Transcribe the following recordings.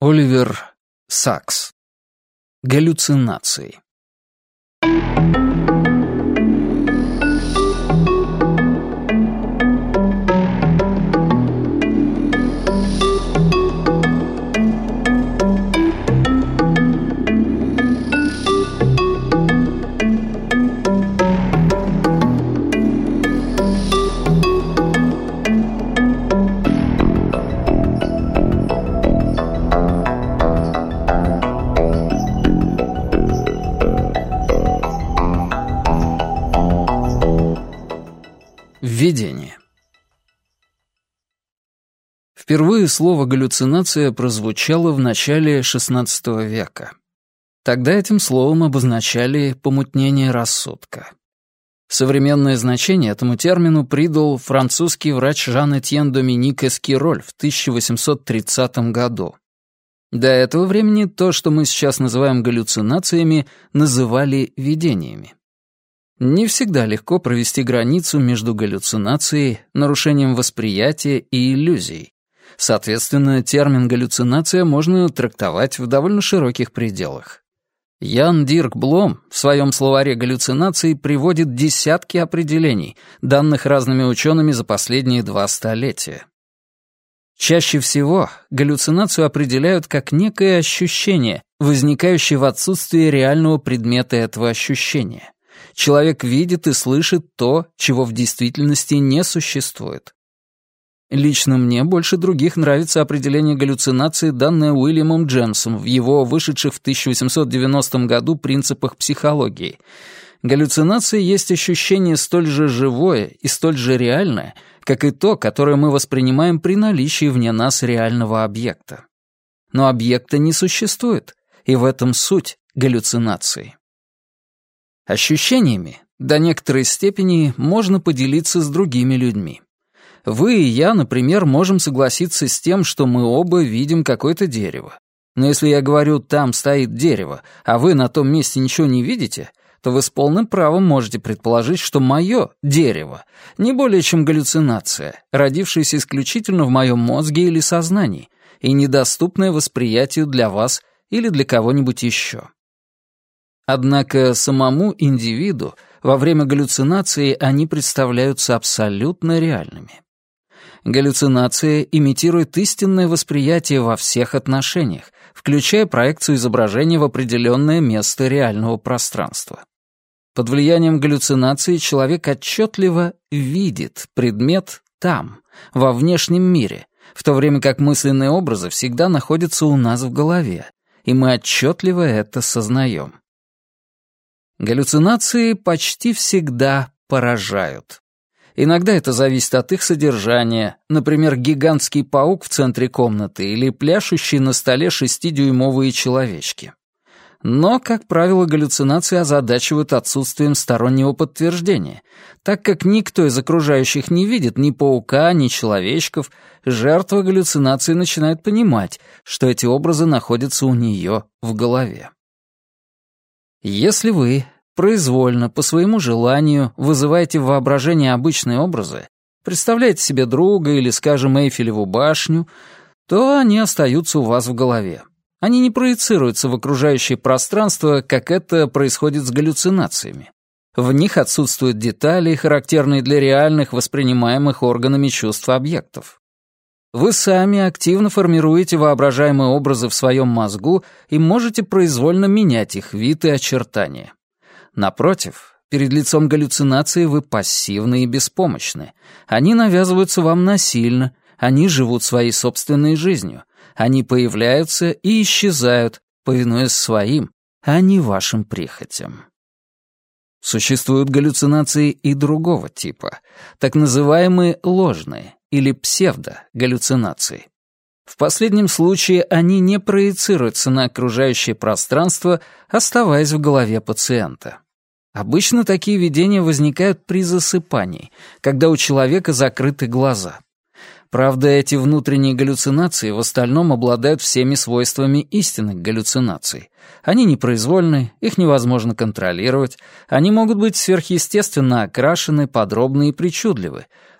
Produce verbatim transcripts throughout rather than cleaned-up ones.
Оливер Сакс. Галлюцинации. Введение. Впервые слово «галлюцинация» прозвучало в начале шестнадцатого века. Тогда этим словом обозначали помутнение рассудка. Современное значение этому термину придал французский врач Жан-Этьен Доминик Эскироль в тысяча восемьсот тридцатом году. До этого времени то, что мы сейчас называем галлюцинациями, называли видениями. Не всегда легко провести границу между галлюцинацией, нарушением восприятия и иллюзией. Соответственно, термин «галлюцинация» можно трактовать в довольно широких пределах. Ян Дирк Блом в своем словаре галлюцинаций приводит десятки определений, данных разными учеными за последние два столетия. Чаще всего галлюцинацию определяют как некое ощущение, возникающее в отсутствии реального предмета этого ощущения. Человек видит и слышит то, чего в действительности не существует. Лично мне больше других нравится определение галлюцинации, данное Уильямом Джемсом в его вышедших в тысяча восемьсот девяностом году принципах психологии. Галлюцинация есть ощущение столь же живое и столь же реальное, как и то, которое мы воспринимаем при наличии вне нас реального объекта. Но объекта не существует, и в этом суть галлюцинации. Ощущениями до некоторой степени можно поделиться с другими людьми. Вы и я, например, можем согласиться с тем, что мы оба видим какое-то дерево. Но если я говорю «там стоит дерево», а вы на том месте ничего не видите, то вы с полным правом можете предположить, что мое дерево не более чем галлюцинация, родившаяся исключительно в моем мозге или сознании и недоступная восприятию для вас или для кого-нибудь еще. Однако самому индивиду во время галлюцинации они представляются абсолютно реальными. Галлюцинация имитирует истинное восприятие во всех отношениях, включая проекцию изображения в определенное место реального пространства. Под влиянием галлюцинации человек отчетливо видит предмет там, во внешнем мире, в то время как мысленные образы всегда находятся у нас в голове, и мы отчетливо это сознаем. Галлюцинации почти всегда поражают. Иногда это зависит от их содержания, например, гигантский паук в центре комнаты или пляшущие на столе шестидюймовые человечки. Но, как правило, галлюцинации озадачивают отсутствием стороннего подтверждения, так как никто из окружающих не видит ни паука, ни человечков, жертва галлюцинации начинает понимать, что эти образы находятся у нее в голове. Если вы произвольно, по своему желанию, вызываете в воображении обычные образы, представляете себе друга или, скажем, Эйфелеву башню, то они остаются у вас в голове. Они не проецируются в окружающее пространство, как это происходит с галлюцинациями. В них отсутствуют детали, характерные для реальных, воспринимаемых органами чувств объектов. Вы сами активно формируете воображаемые образы в своем мозгу и можете произвольно менять их вид и очертания. Напротив, перед лицом галлюцинации вы пассивны и беспомощны. Они навязываются вам насильно, они живут своей собственной жизнью. Они появляются и исчезают, повинуясь своим, а не вашим прихотям. Существуют галлюцинации и другого типа, так называемые ложные или псевдогаллюцинации. В последнем случае они не проецируются на окружающее пространство, оставаясь в голове пациента. Обычно такие видения возникают при засыпании, когда у человека закрыты глаза. Правда, эти внутренние галлюцинации в остальном обладают всеми свойствами истинных галлюцинаций. Они непроизвольны, их невозможно контролировать, они могут быть сверхъестественно окрашены, подробны и причудливы,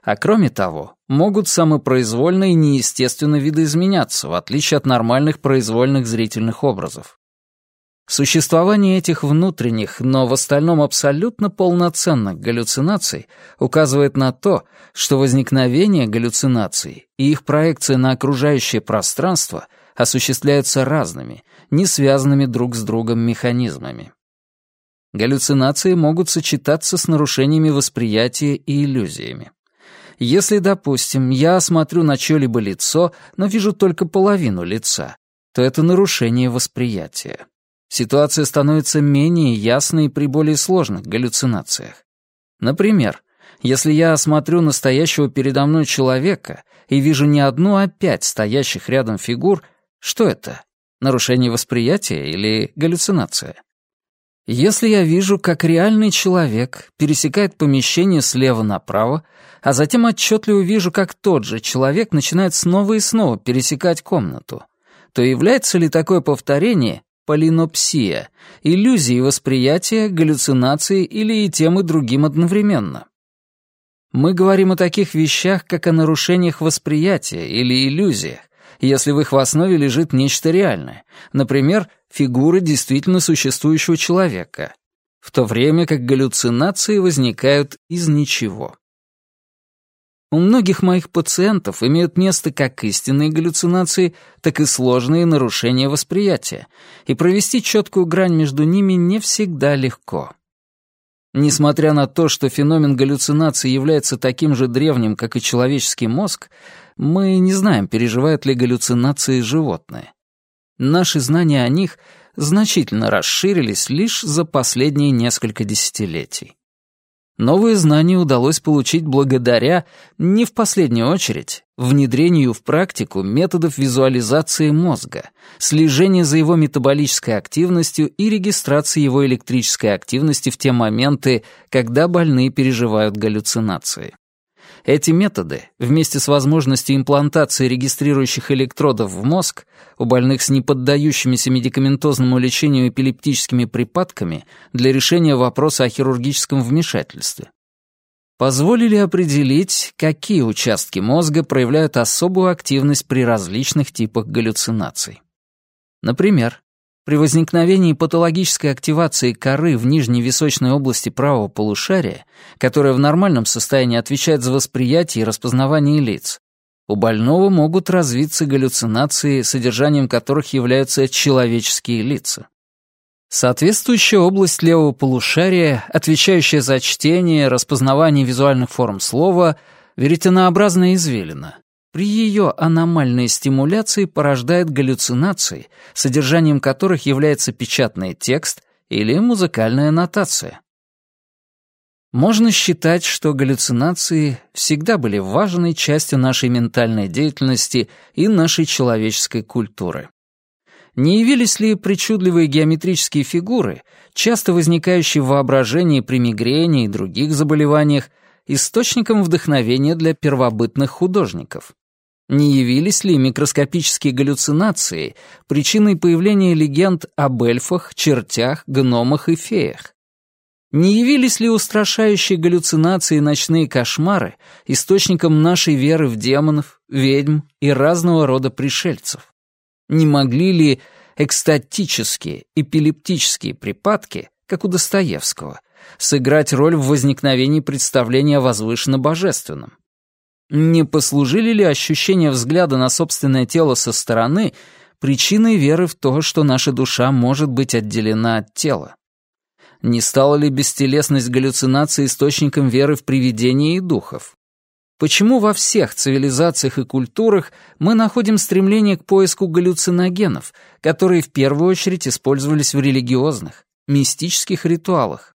А кроме того, могут самопроизвольно и неестественно видоизменяться, в отличие от нормальных произвольных зрительных образов. Существование этих внутренних, но в остальном абсолютно полноценных галлюцинаций указывает на то, что возникновение галлюцинаций и их проекция на окружающее пространство осуществляются разными, не связанными друг с другом механизмами. Галлюцинации могут сочетаться с нарушениями восприятия и иллюзиями. Если, допустим, я осмотрю на чьё-либо лицо, но вижу только половину лица, то это нарушение восприятия. Ситуация становится менее ясной при более сложных галлюцинациях. Например, если я осмотрю настоящего передо мной человека и вижу не одну, а пять стоящих рядом фигур, что это? Нарушение восприятия или галлюцинация? Если я вижу, как реальный человек пересекает помещение слева направо, а затем отчетливо вижу, как тот же человек начинает снова и снова пересекать комнату, то является ли такое повторение полинопсия, иллюзией восприятия, галлюцинацией или и тем, и другим одновременно? Мы говорим о таких вещах, как о нарушениях восприятия или иллюзиях, если в их основе лежит нечто реальное, например, фигура действительно существующего человека, в то время как галлюцинации возникают из ничего. У многих моих пациентов имеют место как истинные галлюцинации, так и сложные нарушения восприятия, и провести четкую грань между ними не всегда легко. Несмотря на то, что феномен галлюцинации является таким же древним, как и человеческий мозг, мы не знаем, переживают ли галлюцинации животные. Наши знания о них значительно расширились лишь за последние несколько десятилетий. Новые знания удалось получить благодаря, не в последнюю очередь, внедрению в практику методов визуализации мозга, слежения за его метаболической активностью и регистрации его электрической активности в те моменты, когда больные переживают галлюцинации. Эти методы, вместе с возможностью имплантации регистрирующих электродов в мозг у больных с неподдающимися медикаментозному лечению эпилептическими припадками для решения вопроса о хирургическом вмешательстве, позволили определить, какие участки мозга проявляют особую активность при различных типах галлюцинаций. Например, при возникновении патологической активации коры в нижней височной области правого полушария, которая в нормальном состоянии отвечает за восприятие и распознавание лиц, у больного могут развиться галлюцинации, содержанием которых являются человеческие лица. Соответствующая область левого полушария, отвечающая за чтение, распознавание визуальных форм слова, веретенообразная извилина. При ее аномальной стимуляции порождает галлюцинации, содержанием которых является печатный текст или музыкальная нотация. Можно считать, что галлюцинации всегда были важной частью нашей ментальной деятельности и нашей человеческой культуры. Не явились ли причудливые геометрические фигуры, часто возникающие в воображении при мигрени и других заболеваниях, источником вдохновения для первобытных художников? Не явились ли микроскопические галлюцинации причиной появления легенд об эльфах, чертях, гномах и феях? Не явились ли устрашающие галлюцинации и ночные кошмары источником нашей веры в демонов, ведьм и разного рода пришельцев? Не могли ли экстатические, эпилептические припадки, как у Достоевского, сыграть роль в возникновении представления о возвышенно-божественном? Не послужили ли ощущения взгляда на собственное тело со стороны причиной веры в то, что наша душа может быть отделена от тела? Не стала ли бестелесность галлюцинации источником веры в привидения и духов? Почему во всех цивилизациях и культурах мы находим стремление к поиску галлюциногенов, которые в первую очередь использовались в религиозных, мистических ритуалах?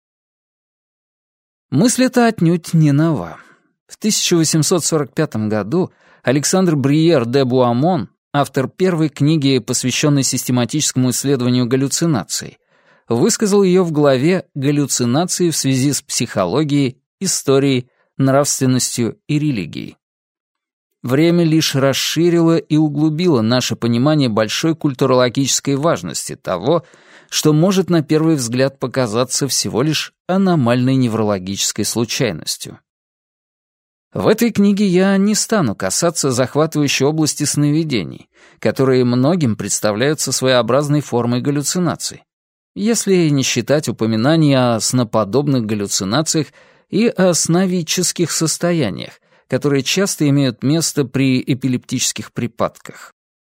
Мысль эта отнюдь не нова. В тысяча восемьсот сорок пятом году Александр Бриер де Буамон, автор первой книги, посвященной систематическому исследованию галлюцинаций, высказал ее в главе «Галлюцинации в связи с психологией, историей, нравственностью и религией». Время лишь расширило и углубило наше понимание большой культурологической важности того, что может на первый взгляд показаться всего лишь аномальной неврологической случайностью. В этой книге я не стану касаться захватывающей области сновидений, которые многим представляются своеобразной формой галлюцинаций, если не считать упоминаний о сноподобных галлюцинациях и о сновидческих состояниях, которые часто имеют место при эпилептических припадках.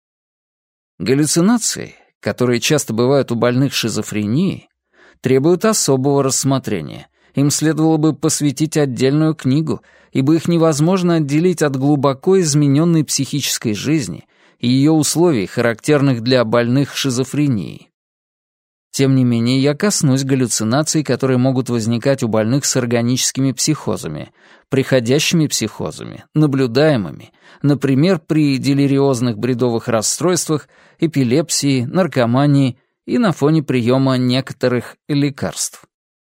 Галлюцинации, которые часто бывают у больных шизофренией, требуют особого рассмотрения. Им следовало бы посвятить отдельную книгу, ибо их невозможно отделить от глубоко измененной психической жизни и ее условий, характерных для больных шизофренией. Тем не менее, я коснусь галлюцинаций, которые могут возникать у больных с органическими психозами, приходящими психозами, наблюдаемыми, например, при делириозных бредовых расстройствах, эпилепсии, наркомании и на фоне приема некоторых лекарств.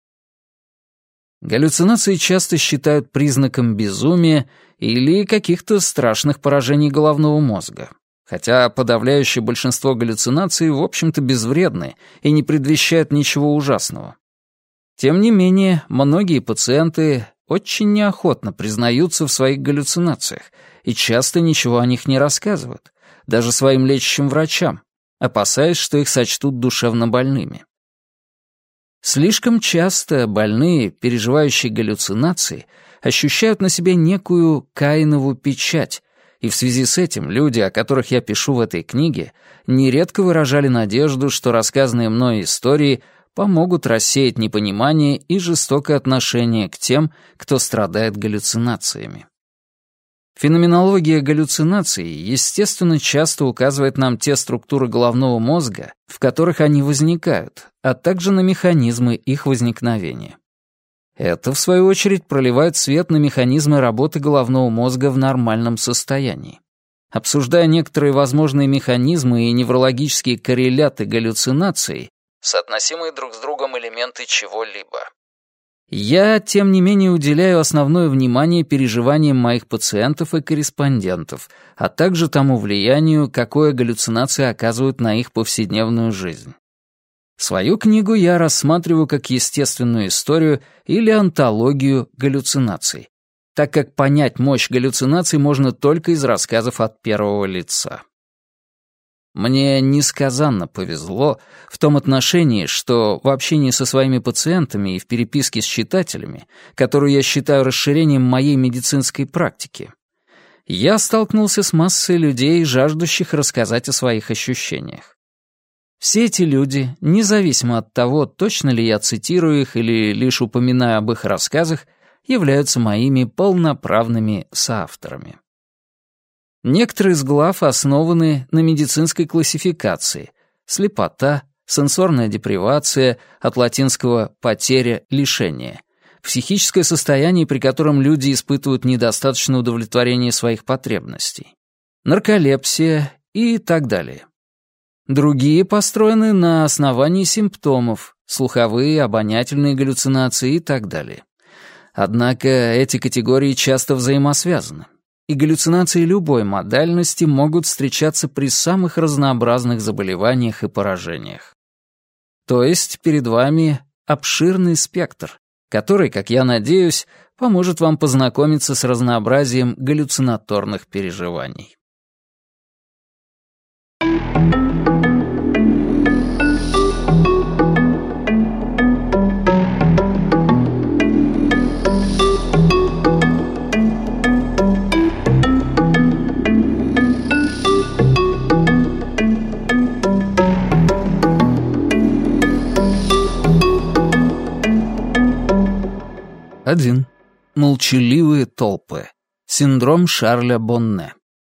Галлюцинации часто считают признаком безумия или каких-то страшных поражений головного мозга, хотя подавляющее большинство галлюцинаций, в общем-то, безвредны и не предвещают ничего ужасного. Тем не менее, многие пациенты очень неохотно признаются в своих галлюцинациях и часто ничего о них не рассказывают, даже своим лечащим врачам, опасаясь, что их сочтут душевно больными. Слишком часто больные, переживающие галлюцинации, ощущают на себе некую Каинову печать, и в связи с этим люди, о которых я пишу в этой книге, нередко выражали надежду, что рассказанные мной истории помогут рассеять непонимание и жестокое отношение к тем, кто страдает галлюцинациями. Феноменология галлюцинаций, естественно, часто указывает нам те структуры головного мозга, в которых они возникают, а также на механизмы их возникновения. Это, в свою очередь, проливает свет на механизмы работы головного мозга в нормальном состоянии. Обсуждая некоторые возможные механизмы и неврологические корреляты галлюцинаций, соотносимые друг с другом элементы чего-либо, я, тем не менее, уделяю основное внимание переживаниям моих пациентов и корреспондентов, а также тому влиянию, какое галлюцинации оказывают на их повседневную жизнь. Свою книгу я рассматриваю как естественную историю или антологию галлюцинаций, так как понять мощь галлюцинаций можно только из рассказов от первого лица. Мне несказанно повезло в том отношении, что в общении со своими пациентами и в переписке с читателями, которую я считаю расширением моей медицинской практики, я столкнулся с массой людей, жаждущих рассказать о своих ощущениях. Все эти люди, независимо от того, точно ли я цитирую их или лишь упоминаю об их рассказах, являются моими полноправными соавторами. Некоторые из глав основаны на медицинской классификации: слепота, сенсорная депривация, от латинского «потеря», «лишение», психическое состояние, при котором люди испытывают недостаточное удовлетворение своих потребностей, нарколепсия и так далее. Другие построены на основании симптомов, слуховые, обонятельные галлюцинации и так далее. Однако эти категории часто взаимосвязаны, и галлюцинации любой модальности могут встречаться при самых разнообразных заболеваниях и поражениях. То есть перед вами обширный спектр, который, как я надеюсь, поможет вам познакомиться с разнообразием галлюцинаторных переживаний. один. Молчаливые толпы. Синдром Шарля Бонне.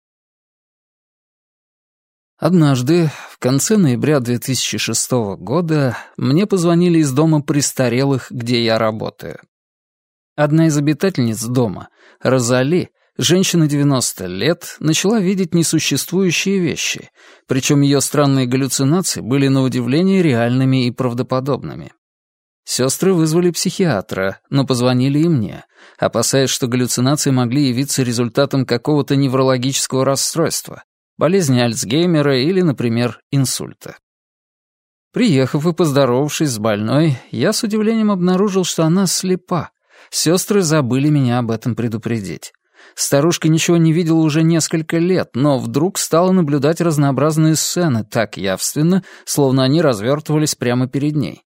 Однажды, в конце ноября две тысячи шестого года, мне позвонили из дома престарелых, где я работаю. Одна из обитательниц дома, Розали, женщина девяноста лет, начала видеть несуществующие вещи, причем ее странные галлюцинации были на удивление реальными и правдоподобными. Сестры вызвали психиатра, но позвонили и мне, опасаясь, что галлюцинации могли явиться результатом какого-то неврологического расстройства, болезни Альцгеймера или, например, инсульта. Приехав и поздоровавшись с больной, я с удивлением обнаружил, что она слепа. Сестры забыли меня об этом предупредить. Старушка ничего не видела уже несколько лет, но вдруг стала наблюдать разнообразные сцены так явственно, словно они развертывались прямо перед ней.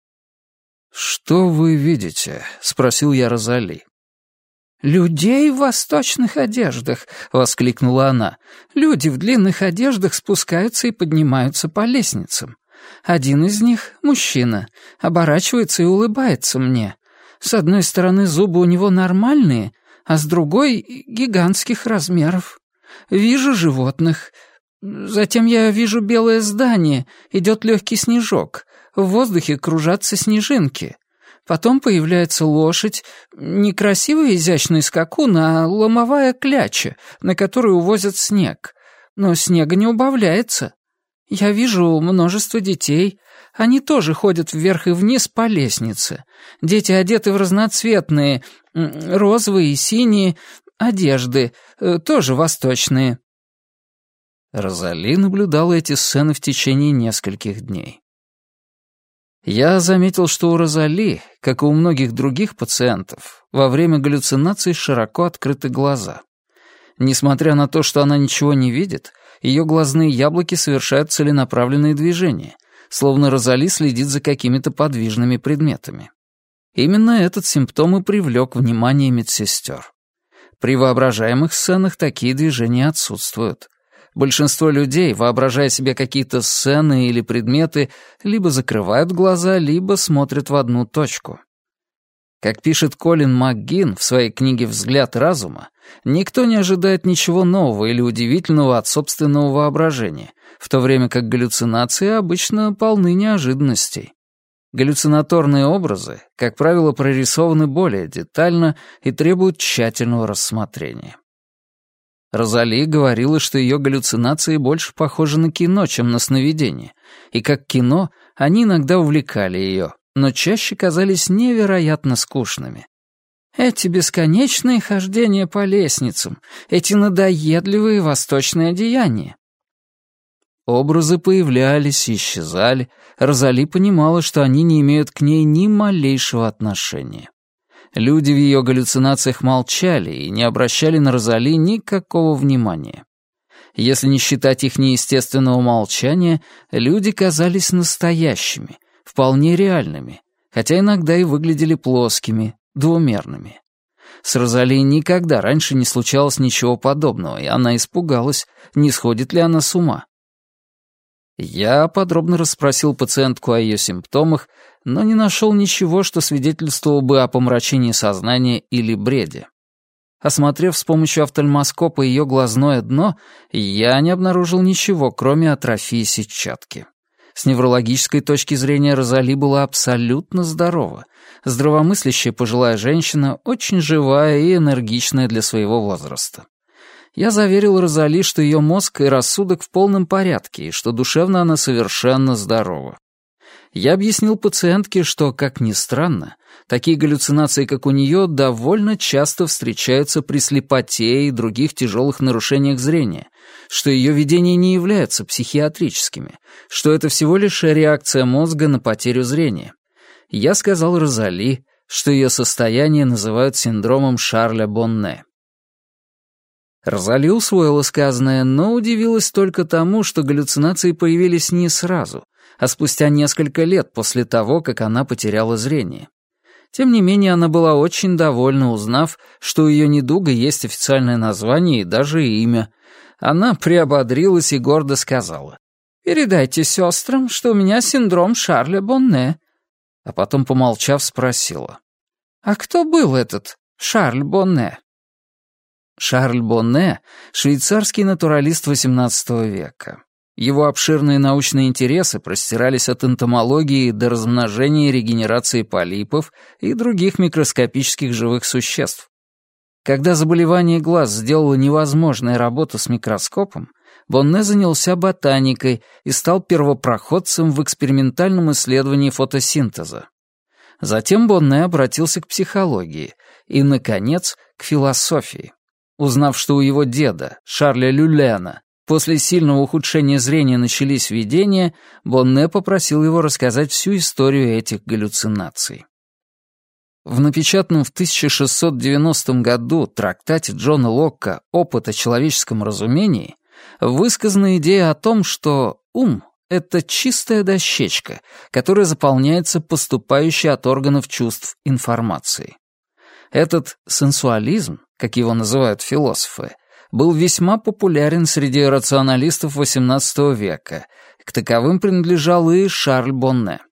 «Что вы видите?» — спросил я Розали. «Людей в восточных одеждах!» — воскликнула она. «Люди в длинных одеждах спускаются и поднимаются по лестницам. Один из них, мужчина, оборачивается и улыбается мне. С одной стороны зубы у него нормальные, а с другой — гигантских размеров. Вижу животных. Затем я вижу белое здание, идет легкий снежок. В воздухе кружатся снежинки. Потом появляется лошадь, не красивый изящный скакун, а ломовая кляча, на которой увозят снег. Но снега не убавляется. Я вижу множество детей. Они тоже ходят вверх и вниз по лестнице. Дети одеты в разноцветные, розовые и синие одежды, тоже восточные». Розали наблюдала эти сцены в течение нескольких дней. Я заметил, что у Розали, как и у многих других пациентов, во время галлюцинаций широко открыты глаза. Несмотря на то, что она ничего не видит, ее глазные яблоки совершают целенаправленные движения, словно Розали следит за какими-то подвижными предметами. Именно этот симптом и привлек внимание медсестер. При воображаемых сценах такие движения отсутствуют. Большинство людей, воображая себе какие-то сцены или предметы, либо закрывают глаза, либо смотрят в одну точку. Как пишет Колин МакГинн в своей книге «Взгляд разума», никто не ожидает ничего нового или удивительного от собственного воображения, в то время как галлюцинации обычно полны неожиданностей. Галлюцинаторные образы, как правило, прорисованы более детально и требуют тщательного рассмотрения. Розали говорила, что ее галлюцинации больше похожи на кино, чем на сновидение, и как кино они иногда увлекали ее, но чаще казались невероятно скучными. Эти бесконечные хождения по лестницам, эти надоедливые восточные одеяния. Образы появлялись и исчезали. Розали понимала, что они не имеют к ней ни малейшего отношения. Люди в ее галлюцинациях молчали и не обращали на Розали никакого внимания. Если не считать их неестественного молчания, люди казались настоящими, вполне реальными, хотя иногда и выглядели плоскими, двумерными. С Розали никогда раньше не случалось ничего подобного, и она испугалась, не сходит ли она с ума. Я подробно расспросил пациентку о ее симптомах, но не нашел ничего, что свидетельствовало бы о помрачении сознания или бреде. Осмотрев с помощью офтальмоскопа ее глазное дно, я не обнаружил ничего, кроме атрофии сетчатки. С неврологической точки зрения Розали была абсолютно здорова. Здравомыслящая пожилая женщина, очень живая и энергичная для своего возраста. Я заверил Розали, что ее мозг и рассудок в полном порядке, и что душевно она совершенно здорова. Я объяснил пациентке, что, как ни странно, такие галлюцинации, как у нее, довольно часто встречаются при слепоте и других тяжелых нарушениях зрения, что ее видения не являются психиатрическими, что это всего лишь реакция мозга на потерю зрения. Я сказал Розали, что ее состояние называют синдромом Шарля Бонне. Розали усвоила сказанное, но удивилась только тому, что галлюцинации появились не сразу, а спустя несколько лет после того, как она потеряла зрение. Тем не менее, она была очень довольна, узнав, что у ее недуга есть официальное название и даже имя. Она приободрилась и гордо сказала: «Передайте сестрам, что у меня синдром Шарля Бонне». А потом, помолчав, спросила: «А кто был этот Шарль Бонне?» Шарль Бонне — швейцарский натуралист восемнадцатого века. Его обширные научные интересы простирались от энтомологии до размножения и регенерации полипов и других микроскопических живых существ. Когда заболевание глаз сделало невозможной работу с микроскопом, Бонне занялся ботаникой и стал первопроходцем в экспериментальном исследовании фотосинтеза. Затем Бонне обратился к психологии и, наконец, к философии. Узнав, что у его деда, Шарля Люлена, после сильного ухудшения зрения начались видения, Бонне попросил его рассказать всю историю этих галлюцинаций. В напечатанном в тысяча шестьсот девяностом году трактате Джона Локка «Опыт о человеческом разумении» высказана идея о том, что ум — это чистая дощечка, которая заполняется поступающей от органов чувств информацией. Этот сенсуализм, как его называют философы, был весьма популярен среди рационалистов восемнадцатого века, к таковым принадлежал и Шарль Бонне.